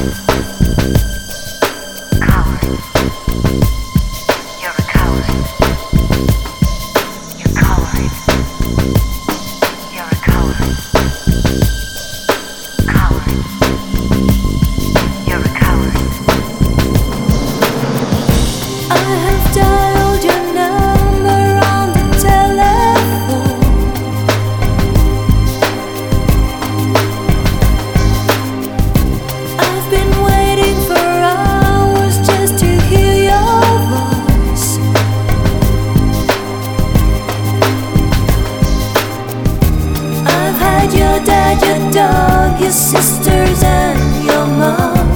Your sisters and your mom.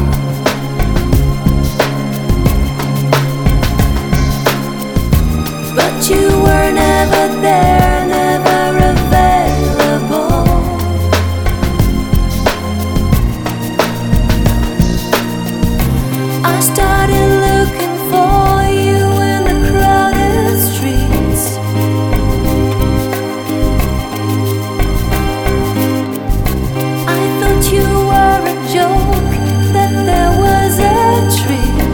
But you were never there, never available. I started looking for you in the crowded streets. You were a joke, that there was a trick.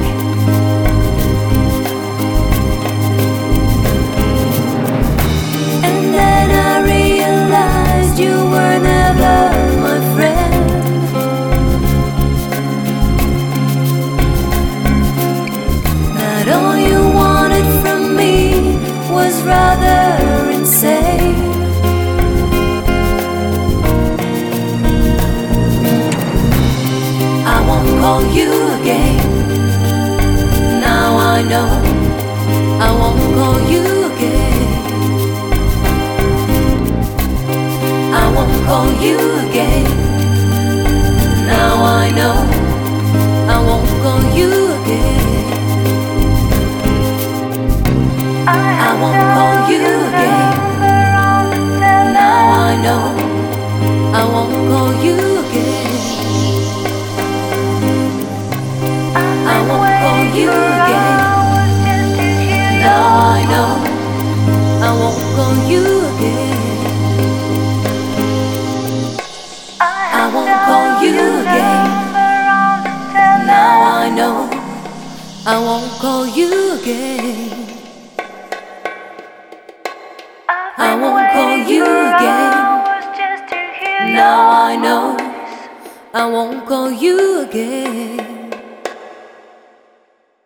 And then I realized you were never my friend. That all you wanted from me was rather insane. Call you again. Now I know I won't call you again. I won't call you again. Now I know I won't call you again. I won't call you again. Now I know I won't call you again. I won't call you again. Now I know I won't call you again. I won't call you again. Now I know I won't call you again. I won't call you again. Now I know I won't call you again.